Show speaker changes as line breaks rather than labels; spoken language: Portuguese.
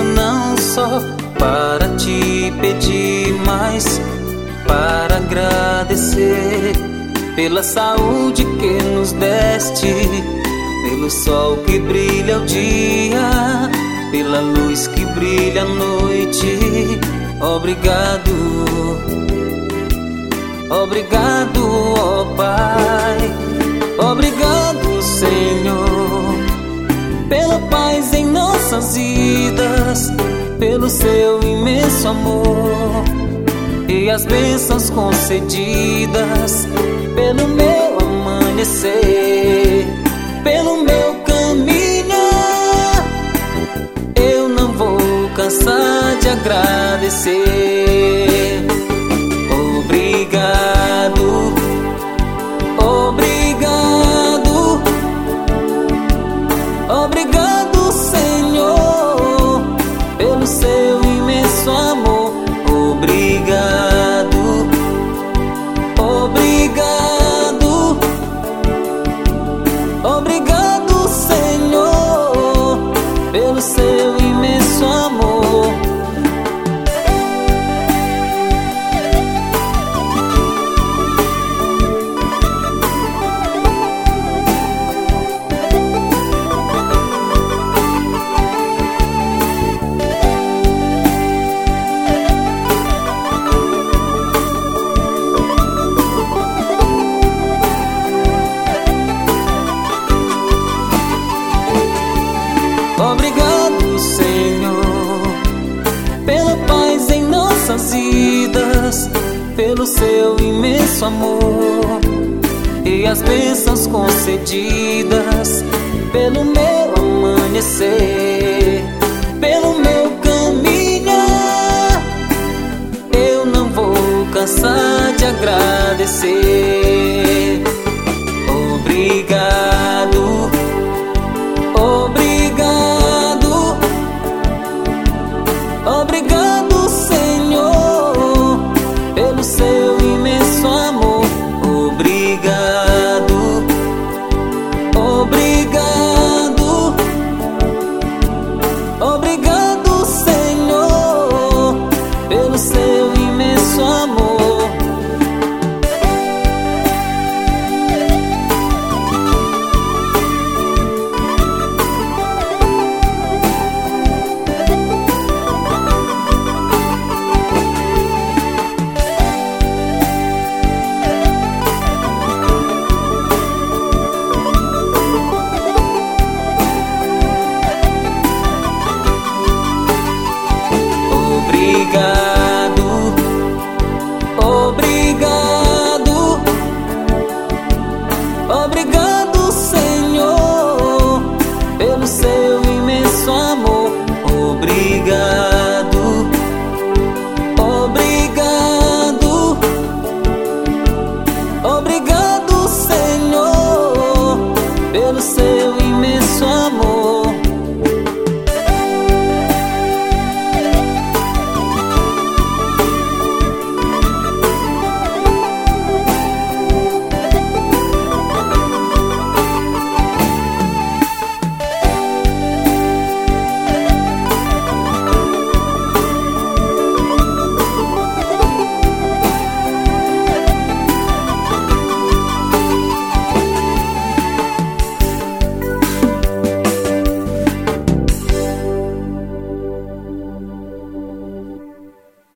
vivo não só para te pedir, mas para agradecer pela saúde que nos deste, pelo sol que brilha o dia, pela luz que brilha a noite. Obrigado, obrigado, ó Pai. Obrigado, Senhor, pela paz em nossas vidas, pelo seu imenso amor e as bênçãos concedidas, pelo meu amanhecer, pelo meu caminhar. Eu não vou cansar de agradecer. Obrigado, obrigado, obrigado, Senhor, pelo seu imenso amor. Obrigado, obrigado, obrigado, Senhor, pelo seu imenso amor. Obrigado, Senhor, pela paz em nossas vidas, pelo seu imenso amor e as bênçãos concedidas, pelo meu amanhecer, pelo meu caminhar. Eu não vou cansar de agradecer. Obrigado, obrigado, obrigado.